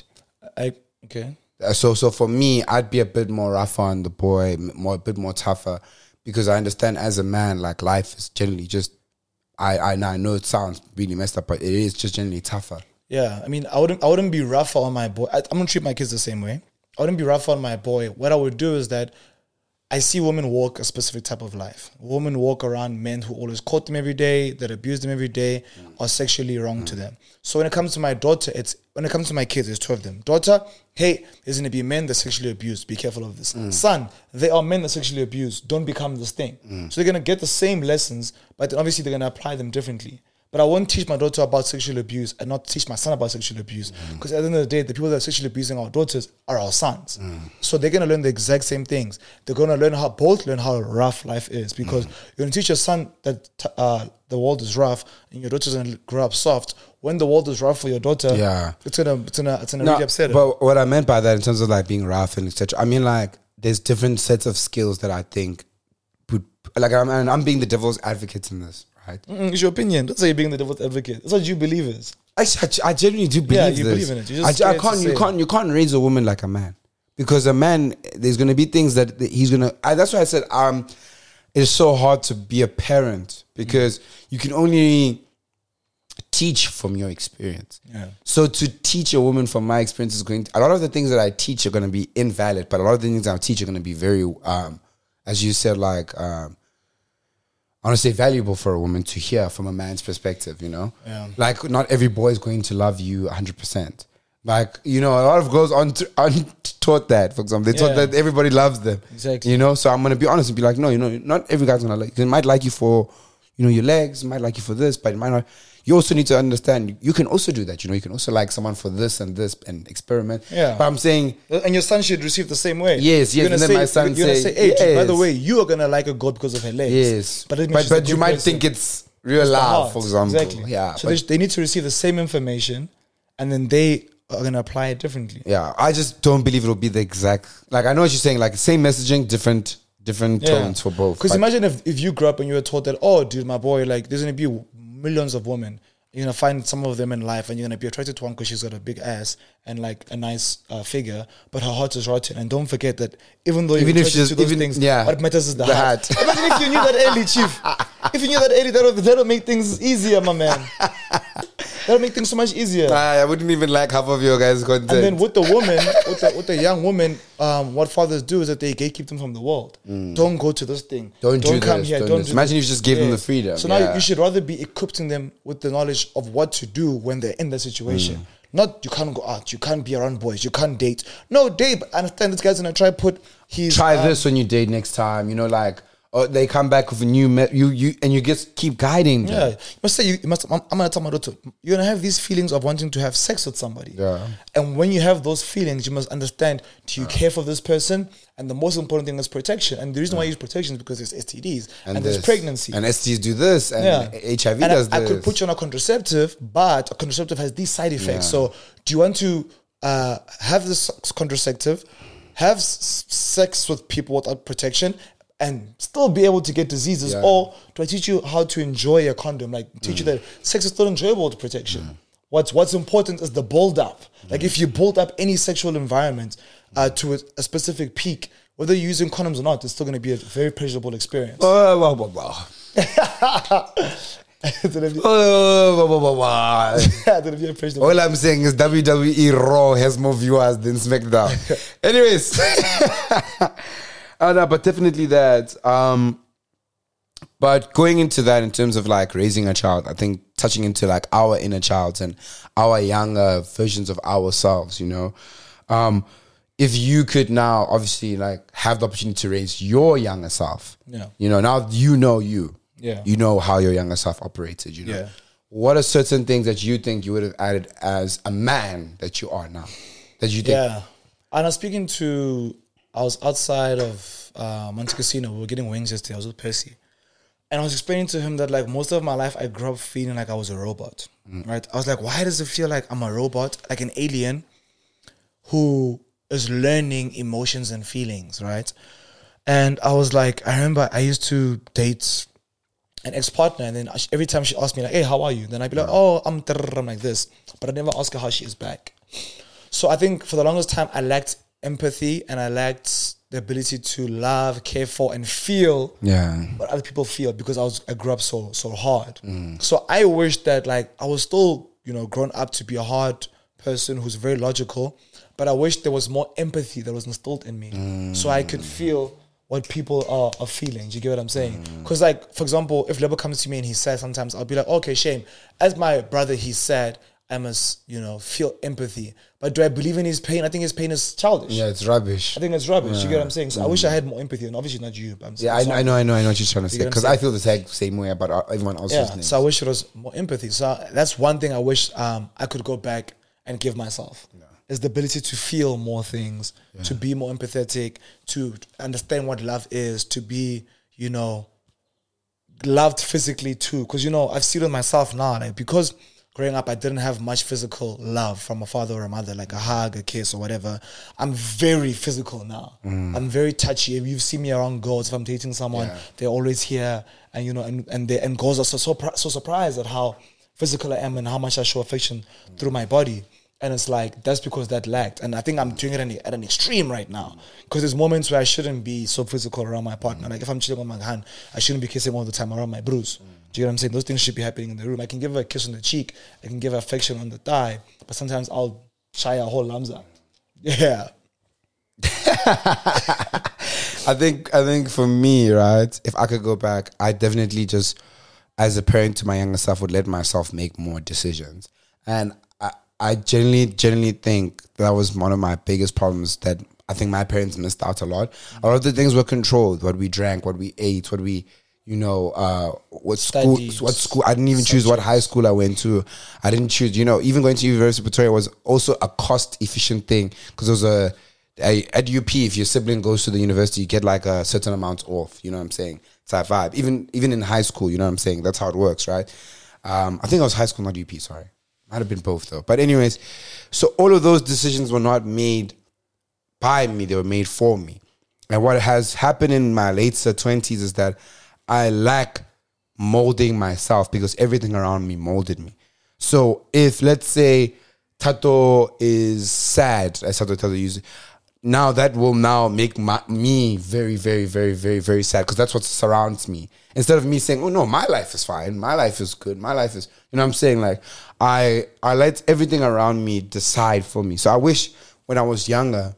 Okay. So for me, I'd be a bit more rougher on the boy, a bit more tougher because I understand as a man, like life is generally just, I know it sounds really messed up, but it is just generally tougher. Yeah, I mean, I wouldn't be rougher on my boy. I'm gonna treat my kids the same way. I wouldn't be rougher on my boy. What I would do is that I see women walk a specific type of life. Women walk around men who always court them every day, that abuse them every day, are sexually wrong to them. So when it comes to my daughter, when it comes to my kids, there's 2 of them. Daughter, hey, there's going to be men that sexually abused. Be careful of this. Son, they are men that sexually abused. Don't become this thing. So they're going to get the same lessons, but then obviously they're going to apply them differently. But I won't teach my daughter about sexual abuse and not teach my son about sexual abuse. Because at the end of the day, the people that are sexually abusing our daughters are our sons. So they're going to learn the exact same things. They're going to learn how rough life is. Because you're going to teach your son that the world is rough and your daughter's going to grow up soft. When the world is rough for your daughter, it's gonna really upset her. But what I meant by that in terms of like being rough and etc., I mean like there's different sets of skills that I think I'm being the devil's advocate in this. Right? It's your opinion. Don't say you're being the devil's advocate. That's what you believe is. I genuinely do believe you this. believe in it. You're just You can't raise a woman like a man because a man there's gonna be things that he's gonna. That's why I said it's so hard to be a parent because you can only teach from your experience. Yeah. So to teach a woman from my experience is a lot of the things that I teach are going to be invalid, but a lot of the things I teach are going to be very, as you said, like, I want to say valuable for a woman to hear from a man's perspective, Yeah. Like not every boy is going to love you 100%. Like, a lot of girls aren't taught that, for example. They taught that everybody loves them. Exactly. So I'm going to be honest and be like, no, not every guy's going to like you. They might like you for, your legs, might like you for this, but it might not. You also need to understand, you can also do that, you can also like someone for this and experiment. Yeah. But I'm saying... And your son should receive the same way. Yes, and then my son you're going to say, hey, yes. By the way, you are going to like a girl because of her legs. Yes. But you might think it's real love, for example. Exactly. Yeah. So they need to receive the same information and then they are going to apply it differently. Yeah. I just don't believe it'll be the exact... Like, I know what you're saying, like same messaging, different tones for both. Because imagine if you grew up and you were taught that, oh, dude, my boy, like, there's going to be millions of women. You're going to find some of them in life and you're going to be attracted to one because she's got a big ass and like a nice figure, but her heart is rotten. And don't forget that even though you're attracted to those things, what matters is the heart. Imagine if you knew that early, Chief. If you knew that early, that'll make things easier, my man. That'll make things so much easier. I wouldn't even like half of your guys' content. And then with the woman, with the young woman, what fathers do is that they gatekeep them from the world. Don't go to this thing. Don't come here. Don't imagine if you just gave them the freedom. So now you should rather be equipping them with the knowledge of what to do when they're in that situation. Not you can't go out, you can't be around boys, you can't date. No, date. I understand this guy's gonna try this when you date next time. Or they come back with a new and you just keep guiding them. Yeah, you must say I'm gonna tell my daughter, you're gonna have these feelings of wanting to have sex with somebody. Yeah. And when you have those feelings, you must understand, do you care for this person? And the most important thing is protection. And the reason why I use protection is because there's STDs and there's pregnancy. And STDs do this and HIV does this. I could put you on a contraceptive, but a contraceptive has these side effects. Yeah. So do you want to have this contraceptive, have sex with people without protection, and still be able to get diseases? Or do I teach you how to enjoy a condom? Like teach you that sex is still enjoyable with protection. What's important is the build up. Like if you build up any sexual environment to a specific peak, whether you're using condoms or not, it's still going to be a very pleasurable experience. I don't know if you- Oh, I don't know if you appreciate all I'm saying is WWE Raw has more viewers than SmackDown. Anyways, no, but definitely that. But going into that in terms of like raising a child, I think touching into like our inner child and our younger versions of ourselves, you know. If you could now obviously like have the opportunity to raise your younger self, Yeah. you know, now you know you. Yeah. You know how your younger self operated, you know. Yeah. What are certain things that you think you would have added as a man that you are now? That you think Yeah. And I was outside of Monte Casino. We were getting wings yesterday. I was with Percy. And I was explaining to him that like most of my life I grew up feeling like I was a robot. Right? I was like, why does it feel like I'm a robot? Like an alien who is learning emotions and feelings, right? And I was like, I remember I used to date an ex-partner, and then every time she asked me like, hey, how are you? Then I'd be like, oh, I'm like this. But I never ask her how she is back. So I think for the longest time, I lacked empathy and I lacked the ability to love, care for, and feel what other people feel because I grew up so hard. So I wish that like I was still, you know, grown up to be a hard person who's very logical, but I wish there was more empathy that was instilled in me so I could feel what people are feeling. Do you get what I'm saying? Because like, for example, if Lebo comes to me and he's sad sometimes, I'll be like, okay, Shame, as my brother, he's sad, I must, you know, feel empathy. But do I believe in his pain? I think his pain is childish. Yeah, it's rubbish. I think it's rubbish. You get what I'm saying? So I wish I had more empathy, and obviously not you. But I'm Yeah, I know what you're trying to say. Because I feel the same way about everyone else's Yeah, names. so I wish it was more empathy. So that's one thing I wish I could go back and give myself. Is the ability to feel more things, to be more empathetic, to understand what love is, to be, you know, loved physically too. Because, you know, I've seen it myself now. Like, because growing up, I didn't have much physical love from a father or a mother, like a hug, a kiss or whatever. I'm very physical now. I'm very touchy. If you've seen me around girls, if I'm dating someone, they're always here. And, you know, and girls are so surprised at how physical I am and how much I show affection through my body. And it's like, that's because that lacked. And I think I'm doing it at an extreme right now. Because there's moments where I shouldn't be so physical around my partner. Like if I'm chilling with my hand, I shouldn't be kissing all the time around my bruise. Do you get what I'm saying? Those things should be happening in the room. I can give her a kiss on the cheek. I can give her affection on the thigh. But sometimes I'll shy a whole lamza. Yeah. I think for me, right, if I could go back, I definitely just, as a parent to my younger self, would let myself make more decisions. And I genuinely think that was one of my biggest problems that I think my parents missed out a lot. A lot of the things were controlled, what we drank, what we ate, what we, you know, what school, I didn't even choose what high school I went to. I didn't choose, you know, even going to University of Pretoria was also a cost efficient thing because there was at UP, if your sibling goes to the university, you get like a certain amount off, you know what I'm saying? It's that vibe. Even in high school, you know what I'm saying? That's how it works, right? I think it was high school, not UP, sorry. Might have been both though. But anyways, so all of those decisions were not made by me, they were made for me. And what has happened in my later 20s is that I lack molding myself because everything around me molded me. So if, let's say, Tato is sad, as Tato uses, now that will now make me very, very, very, very, very sad because that's what surrounds me. Instead of me saying, oh no, my life is fine, my life is good, my life is, you know what I'm saying? Like, I let everything around me decide for me. So I wish when I was younger,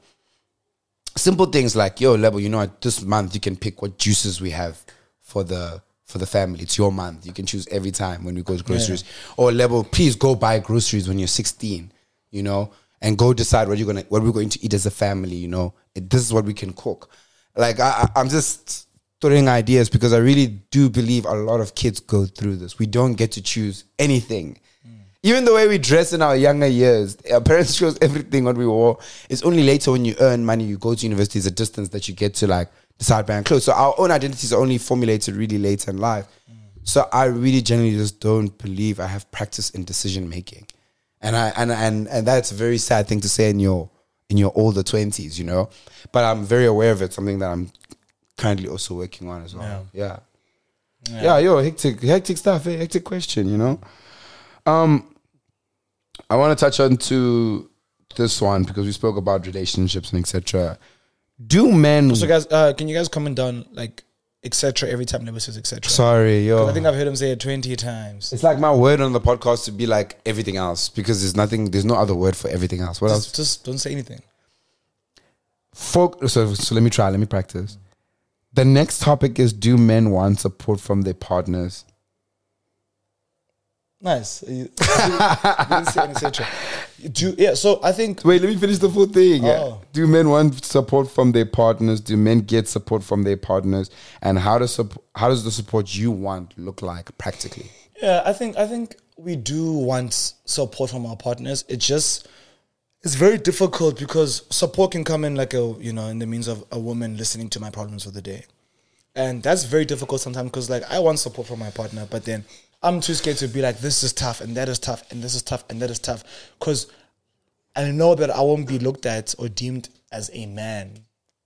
simple things like, yo, Lebo, you know what, this month you can pick what juices we have for the family. It's your month. You can choose every time when we go to groceries. Yeah. Or Lebo, please go buy groceries when you're 16, you know? And go decide what we're going to eat as a family, you know. This is what we can cook. Like I'm just throwing ideas because I really do believe a lot of kids go through this. We don't get to choose anything. Even the way we dress in our younger years, our parents chose everything what we wore. It's only later when you earn money, you go to university, it's a distance that you get to like decide brand clothes. So our own identities are only formulated really late in life. So I really genuinely just don't believe I have practice in decision making. And that's a very sad thing to say in your older 20s, you know. But I'm very aware of it, something that I'm currently also working on as well. Yeah, hectic stuff, hectic question, you know. I want to touch on to this one because we spoke about relationships and etc. Do men... So guys, can you guys comment down, like, etc. every time Nebo says etc. Sorry, yo. I think I've heard him say it 20 times. It's like my word on the podcast to be like everything else because there's no other word for everything else. What else? Just don't say anything. So let me practice. The next topic is, do men want support from their partners? Nice. You didn't say etc. So I think... Wait, let me finish the full thing. Oh. Do men want support from their partners? Do men get support from their partners? And how does the support you want look like practically? Yeah, I think we do want support from our partners. It's very difficult because support can come in like in the means of a woman listening to my problems for the day. And that's very difficult sometimes because like I want support from my partner, but then I'm too scared to be like, this is tough and that is tough and this is tough and that is tough. Because I know that I won't be looked at or deemed as a man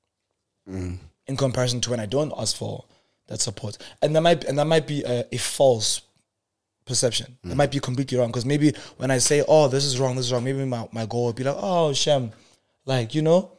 in comparison to when I don't ask for that support. And that might be a false perception. It might be completely wrong because maybe when I say, oh, this is wrong, maybe my goal would be like, oh, Shem, like,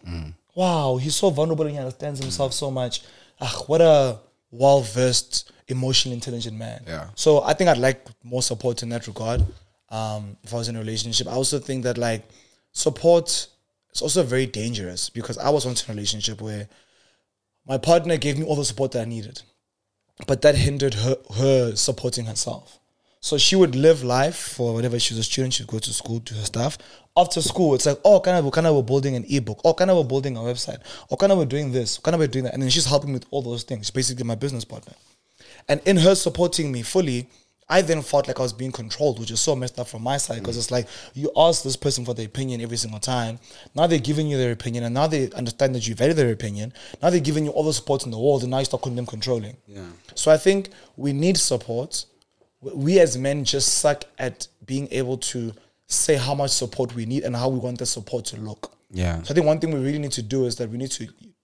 wow, he's so vulnerable and he understands himself so much. What a well-versed, emotionally intelligent man. Yeah. So I think I'd like more support in that regard. If I was in a relationship, I also think that like support is also very dangerous because I was once in a relationship where my partner gave me all the support that I needed, but that hindered her supporting herself. So she would live life for whatever. She was a student, she'd go to school, do her stuff. After school, it's like, oh, kind of we're building an ebook, or kind of we're building a website, or kind of we're doing this, kind of we're doing that. And then she's helping me with all those things. She's basically my business partner. And in her supporting me fully, I then felt like I was being controlled, which is so messed up from my side because it's like you ask this person for their opinion every single time. Now they're giving you their opinion, and now they understand that you value their opinion. Now they're giving you all the support in the world, and now you start calling them controlling. Yeah. So I think we need support. We as men just suck at being able to say how much support we need and how we want the support to look. Yeah. So I think one thing we really need to do is that we need to,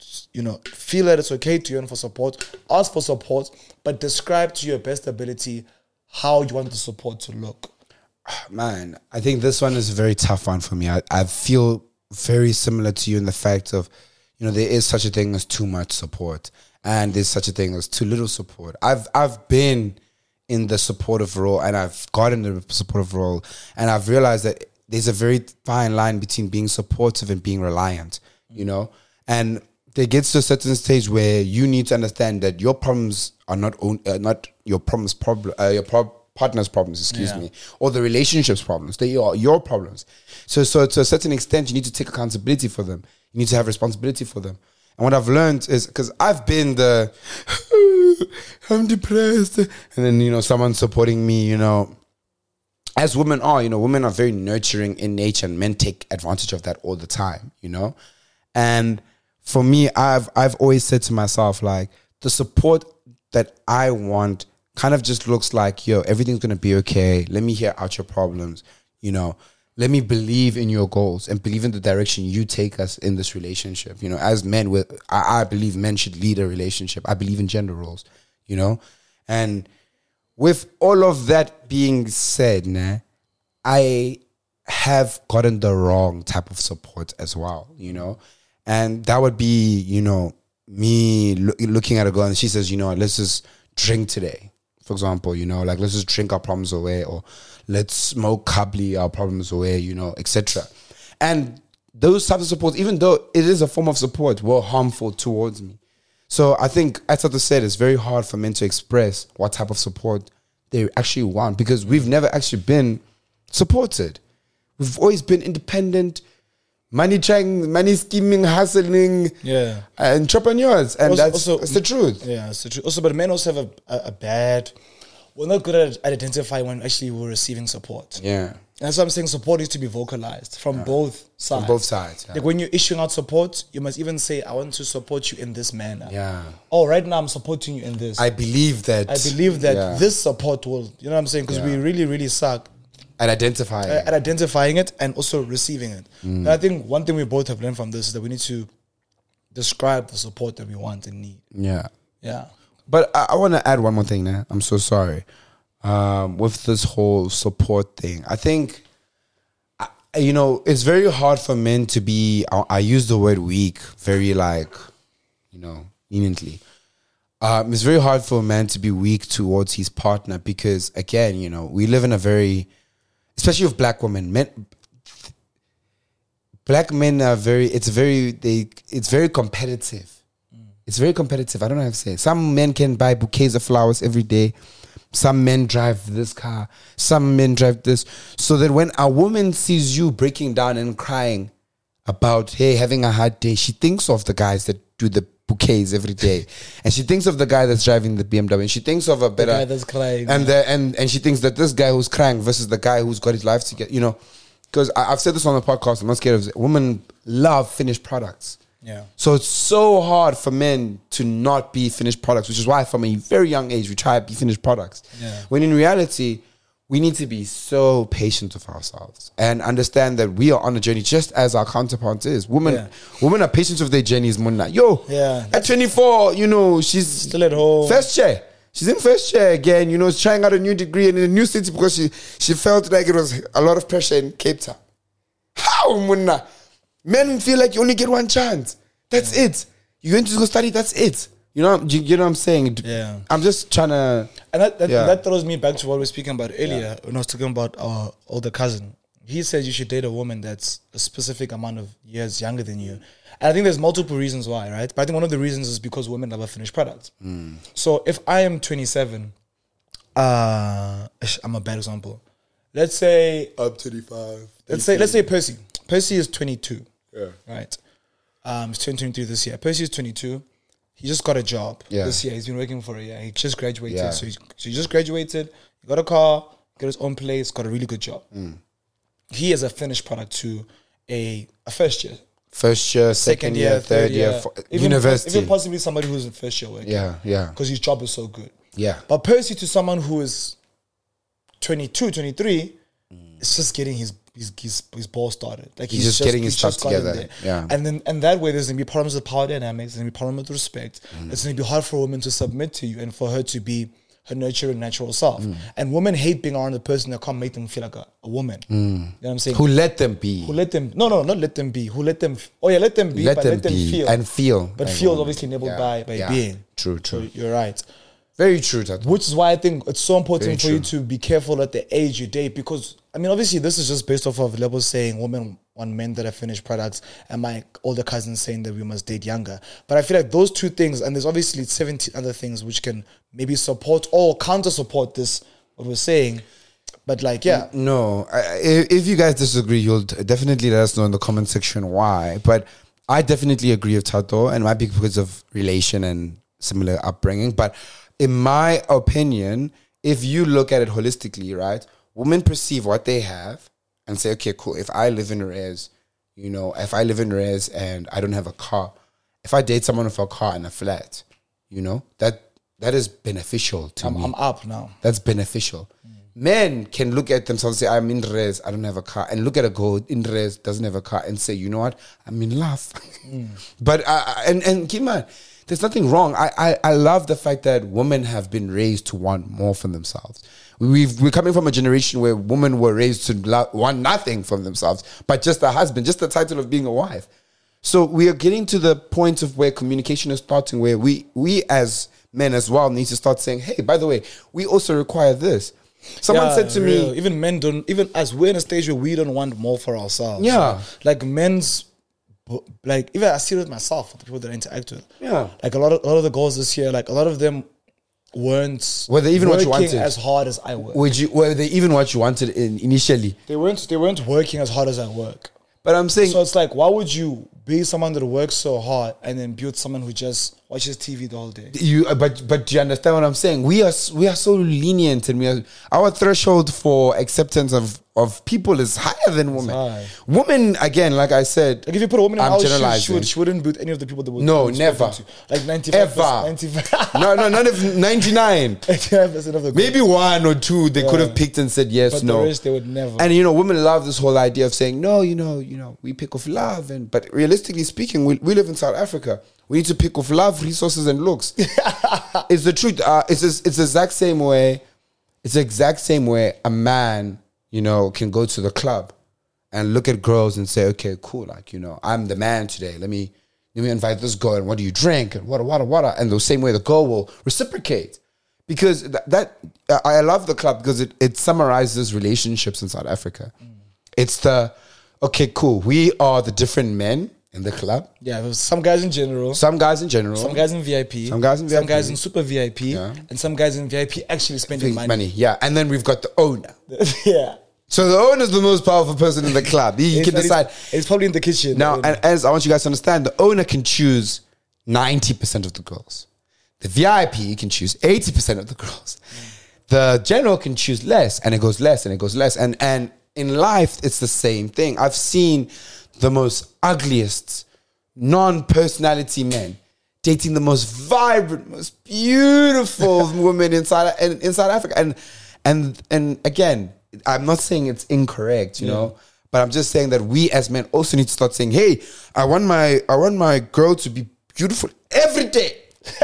feel that it's okay to yearn for support, ask for support, but describe to your best ability how you want the support to look. Man, I think this one is a very tough one for me. I feel very similar to you in the fact of, there is such a thing as too much support and there's such a thing as too little support. I've been in the supportive role and I've gotten the supportive role and I've realized that there's a very fine line between being supportive and being reliant, and there gets to a certain stage where you need to understand that your problems are not your partner's problems, or the relationship's problems. They are your problems. So to a certain extent, you need to take accountability for them. You need to have responsibility for them. And what I've learned is, because I've been I'm depressed, and then, someone supporting me, as women are, women are very nurturing in nature and men take advantage of that all the time, And for me, I've always said to myself, like, the support that I want kind of just looks like, everything's going to be okay. Let me hear out your problems, Let me believe in your goals and believe in the direction you take us in this relationship. As men, I believe men should lead a relationship. I believe in gender roles, And with all of that being said, I have gotten the wrong type of support as well, And that would be, me looking at a girl and she says, let's just drink today. For example, like let's just drink our problems away, or let's smoke Kabli our problems away, etc. And those types of support, even though it is a form of support, were harmful towards me. So I think, as I said, it's very hard for men to express what type of support they actually want because we've never actually been supported. We've always been independent, money scheming, hustling, entrepreneurs, and that's the truth. Yeah, it's the truth. Also, but men also have a bad. We're not good at identifying when actually we're receiving support. Yeah, and that's why I'm saying support needs to be vocalized from both sides. From both sides. Yeah. Like when you're issuing out support, you must even say, "I want to support you in this manner." Yeah. Oh, right now I'm supporting you in this. I believe that this support will. You know what I'm saying? Because we really, really suck at identifying it and also receiving it. And I think one thing we both have learned from this is that we need to describe the support that we want and need. Yeah. Yeah. But I want to add one more thing there. I'm so sorry. With this whole support thing, I think, it's very hard for men to be, I use the word weak very leniently. It's very hard for a man to be weak towards his partner because, again, you know, we live in a very, especially with black women, black men are it's very competitive. It's very competitive. I don't know how to say it. Some men can buy bouquets of flowers every day. Some men drive this car. Some men drive this. So that when a woman sees you breaking down and crying about, hey, having a hard day, she thinks of the guys that do the bouquets every day, and she thinks of the guy that's driving the BMW, and she thinks of a better guy that's crying, and she thinks that this guy who's crying versus the guy who's got his life together, you know, because I've said this on the podcast. I'm not scared of it. Women love finished products. Yeah. So it's so hard for men to not be finished products, which is why from a very young age we try to be finished products. Yeah. When in reality, we need to be so patient with ourselves and understand that we are on a journey just as our counterpart is. Women are patient with their journeys, Munna. At 24, you know, she's still at home. First year. She's in first year again, you know, trying out a new degree in a new city because she felt like it was a lot of pressure in Cape Town. How, Munna? Men feel like you only get one chance. That's it. You're going to go study, that's it. You know what I'm saying? Yeah. I'm just trying to... And that throws me back to what we were speaking about earlier when I was talking about our older cousin. He said you should date a woman that's a specific amount of years younger than you. And I think there's multiple reasons why, right? But I think one of the reasons is because women love a finished product. So if I am 27, I'm a bad example. Let's say... I'm 25. Let's say Percy. Percy is 22. Yeah. Right? He's 23 this year. Percy is 22. He just got a job this year. He's been working for a year. He just graduated. Yeah. So he just graduated. He got a car, got his own place, got a really good job. He is a finished product to a first year. First year, second year, third year, university. Even possibly somebody who's in first year working. Yeah. Because his job is so good. Yeah. But Percy to someone who is 22, 23, it's just getting his ball started. Like he's just getting his stuff gotten together. Yeah. And that way there's gonna be problems with power dynamics, there's gonna be problems with respect. It's gonna be hard for a woman to submit to you and for her to be her nurturing natural self. And women hate being around a person that can't make them feel like a woman. You know what I'm saying? Who let them be. Not let them be. Let them be, but let them feel. And feel. But feel is obviously enabled by being. True. So you're right. Very true, Tato. Which is why I think it's so important for you to be careful at the age you date, because I mean, obviously, this is just based off of levels saying women want men that are finished products, and my older cousin saying that we must date younger. But I feel like those two things, and there's obviously 70 other things which can maybe support or counter support this what we're saying. But like, yeah, no. If you guys disagree, you'll definitely let us know in the comment section why. But I definitely agree with Tato, and it might be because of relation and similar upbringing, but in my opinion, if you look at it holistically, right, women perceive what they have and say, okay, cool, if I live in res, you know, if I live in res and I don't have a car, if I date someone with a car and a flat, you know, that is beneficial to me. I'm up now. That's beneficial. Men can look at themselves and say, I'm in res, I don't have a car, and look at a girl in res, doesn't have a car, and say, you know what, I'm in love. But, and keep in mind, there's nothing wrong. I love the fact that women have been raised to want more from themselves. We're coming from a generation where women were raised to want nothing from themselves, but just a husband, just the title of being a wife. So we are getting to the point of where communication is starting, where we as men as well need to start saying, hey, by the way, we also require this. Someone said to me, even men don't, even as we're in a stage where we don't want more for ourselves. Yeah. Like men's, like even I see it with myself, with the people that I interact with. Yeah. Like a lot of the girls this year, like a lot of them weren't were they even what you working wanted as hard as I work. Were they even what you wanted initially? They weren't working as hard as I work. But I'm saying, so it's like, why would you be someone that works so hard and then be with someone who just watches TV the whole day? But do you understand what I'm saying? We are so lenient, and our threshold for acceptance of people is higher than women. High. Women, again, like I said, like if you put a woman in I'm our shoes, she wouldn't be with any of the people that would. No, never. Like 95%. Ever. 95. No, none of 99. 95% of the Maybe one or two they could have picked and said yes, but no. the rest they would never. And women love this whole idea of saying no. We pick off love, but realistically speaking, we live in South Africa. We need to pick off love, resources, and looks. It's the truth. It's the exact same way. It's the exact same way a man, can go to the club and look at girls and say, okay, cool, I'm the man today. Let me, Let me invite this girl, and what do you drink? And what? And the same way the girl will reciprocate. Because I love the club because it summarizes relationships in South Africa. It's okay, cool. We are the different men in the club. Yeah, some guys in general. Some guys in general. Some guys in VIP. Some guys in VIP. Some guys in super VIP. Yeah. And some guys in VIP actually spending money. Yeah. And then we've got the owner. Yeah. So the owner is the most powerful person in the club. He can decide. It's probably in the kitchen. Now, and as I want you guys to understand, the owner can choose 90% of the girls. The VIP can choose 80% of the girls. The general can choose less, and it goes less, and it goes less. And in life, it's the same thing. I've seen the most ugliest, non-personality men dating the most vibrant, most beautiful women in South Africa. And again, I'm not saying it's incorrect, you know, but I'm just saying that we as men also need to start saying, hey, I want my girl to be beautiful every day.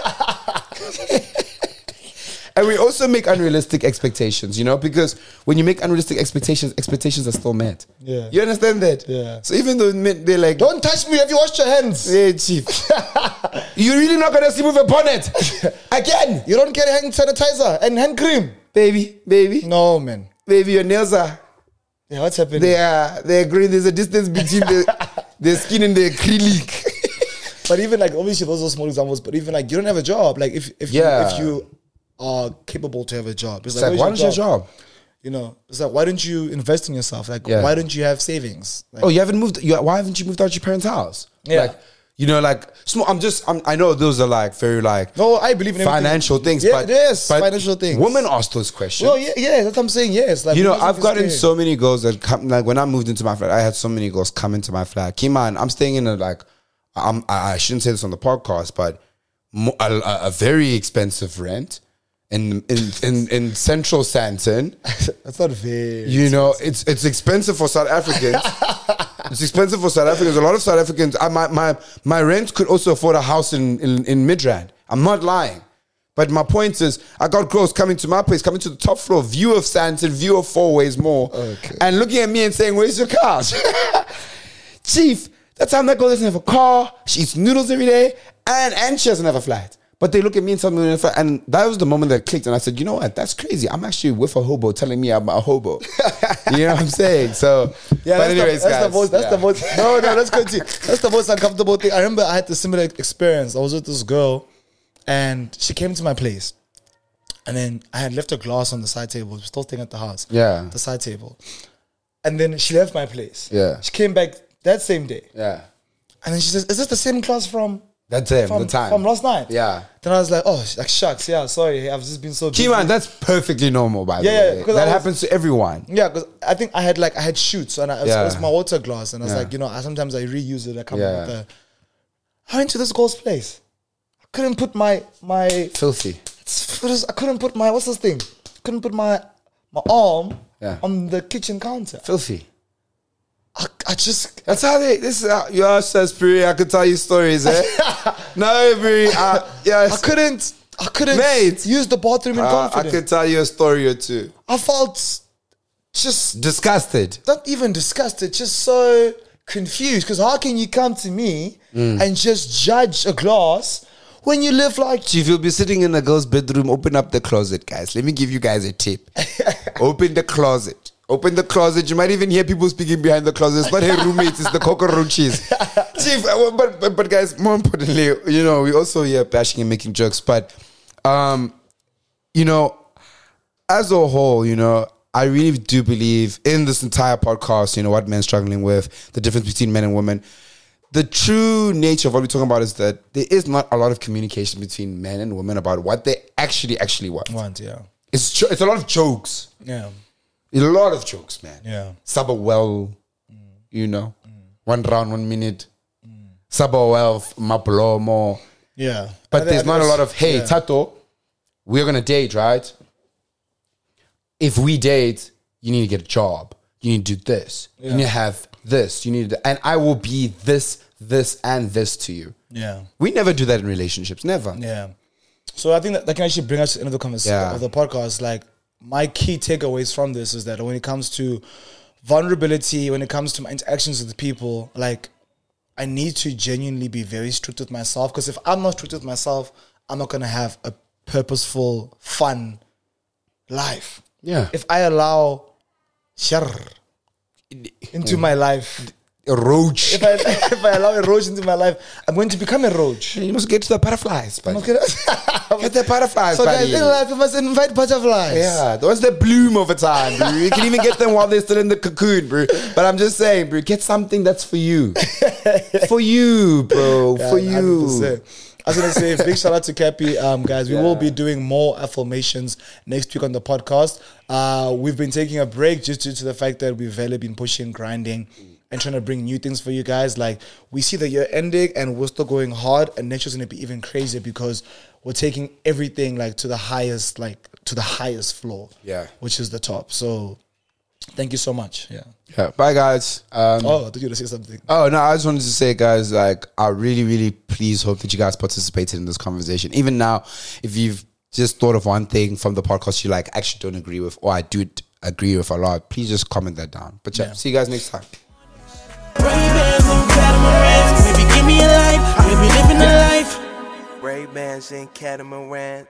And we also make unrealistic expectations, you know, because when you make unrealistic expectations are still met. Yeah. You understand that? Yeah. So even though they're like, don't touch me, have you washed your hands? yeah, chief. You're really not gonna sleep with a bonnet. Again. You don't get hand sanitizer and hand cream. Baby. No, man. Baby, your nails are, Yeah, what's happening? they're green. There's a distance between the skin and the acrylic. But even like, obviously those are small examples, but even like, you don't have a job. Like if you are capable to have a job, it's like, Why don't you have a job? You know, it's like, why don't you invest in yourself? Like, Yeah. why don't you have savings? Like, Oh, you haven't moved. Why haven't you moved out of your parents' house? Yeah. Like, you know, like small. I know those are like very like no, I believe in everything. financial things. Yeah, but, it is but financial things. Women ask those questions. Well, yeah, that's what I'm saying. Yes, like, You know, because I've of gotten this so many girls that come. Like when I moved into my flat, I had so many girls come into my flat. Kiman, I'm staying in a like. I shouldn't say this on the podcast, but a very expensive rent in central Sandton. That's not fair. You know, it's expensive for South Africans. It's expensive for South Africans. A lot of South Africans, my rent could also afford a house in Midrand. I'm not lying. But my point is, I got girls coming to my place, coming to the top floor, view of Sandton, view of Four Ways More, and looking at me and saying, where's your car? Chief, that time that girl doesn't have a car, she eats noodles every day, and she doesn't have a flat. But they look at me and tell me, and that was the moment that clicked. And I said, you know what? That's crazy. I'm actually with a hobo telling me I'm a hobo. You know what I'm saying? So, Yeah, but anyways, that's guys. the most. No, let's continue. That's the most uncomfortable thing. I remember I had the similar experience. I was with this girl, and she came to my place, and then I had left a glass on the side table. We were still staying at the house. Yeah. The side table, and then she left my place. Yeah. She came back that same day, Yeah. and then she says, "Is this the same glass from?" That's him, the time. From last night. Yeah. Then I was like, oh, like shucks, yeah, sorry, I've just been so busy. Kiman, that's perfectly normal, by the Yeah, way. because That I was- happens to everyone. Yeah, because I think I had shoots, and it Yeah. was my water glass, and I was Yeah. like, you know, sometimes I reuse it. I come Yeah. with I went to this girl's place. I couldn't put my Filthy. I couldn't put my what's this thing? Couldn't put my arm Yeah. on the kitchen counter. Filthy. I just That's how this is how you are, Sespri. I could tell you stories, eh? No, Bri. I couldn't Mate. use the bathroom in I confidence. could tell you a story or two. I felt just Disgusted. not even disgusted, just so confused. Because how can you come to me and just judge a glass when you live like Chief, you'll be sitting in a girl's bedroom. Open up the closet, guys. Let me give you guys a tip. Open the closet. Open the closet. You might even hear people speaking behind the closet. It's not her roommates, it's the cockroaches. Chief, but guys, more importantly, you know, we also here bashing and making jokes. But, you know, as a whole, you know, I really do believe in this entire podcast, you know, what men struggling with, the difference between men and women. The true nature of what we're talking about is that there is not a lot of communication between men and women about what they actually want. yeah. It's a lot of jokes. Yeah. A lot of jokes, man. Yeah. Saba well, you know, 1 round, 1 minute. Saba well, maplomo. Yeah. But there's not a lot of, hey, yeah. Tato, we're going to date, right? If we date, you need to get a job. You need to do this. You need to have this. You need to, and I will be this, and this to you. Yeah. We never do that in relationships. Never. Yeah. So I think that can actually bring us to the end of the conversation Yeah. of the podcast. Like, my key takeaways from this is that when it comes to vulnerability, when it comes to my interactions with people, like, I need to genuinely be very strict with myself, because if I'm not strict with myself, I'm not going to have a purposeful, fun life. Yeah. If I allow shar into my life, A roach. if I allow a roach into my life, I'm going to become a roach. You must get to the butterflies, buddy. Okay. Get the butterflies, So buddy. guys, in life, you must invite butterflies. Yeah, those that bloom over time, bro. You can even get them while they're still in the cocoon, bro. But I'm just saying, bro, get something that's for you. For you, bro. Yeah, For you. 100%. I was going to say, big shout out to Cappy. Guys, we will be doing more affirmations next week on the podcast. We've been taking a break just due to the fact that we've really been pushing, grinding, and trying to bring new things for you guys. Like, we see the year ending and we're still going hard, and next year's going to be even crazier because we're taking everything like to the highest floor. Yeah. Which is the top. So thank you so much. Yeah. Yeah. Bye, guys. I thought you were going to say something. Oh, no, I just wanted to say, guys, like, I really, really please hope that you guys participated in this conversation. Even now, if you've just thought of one thing from the podcast you like, actually don't agree with, or I do agree with a lot, please just comment that down. But yeah, see you guys next time. Ray-Bans and catamarans, maybe give me a life, maybe living a life. Ray-Bans and catamarans.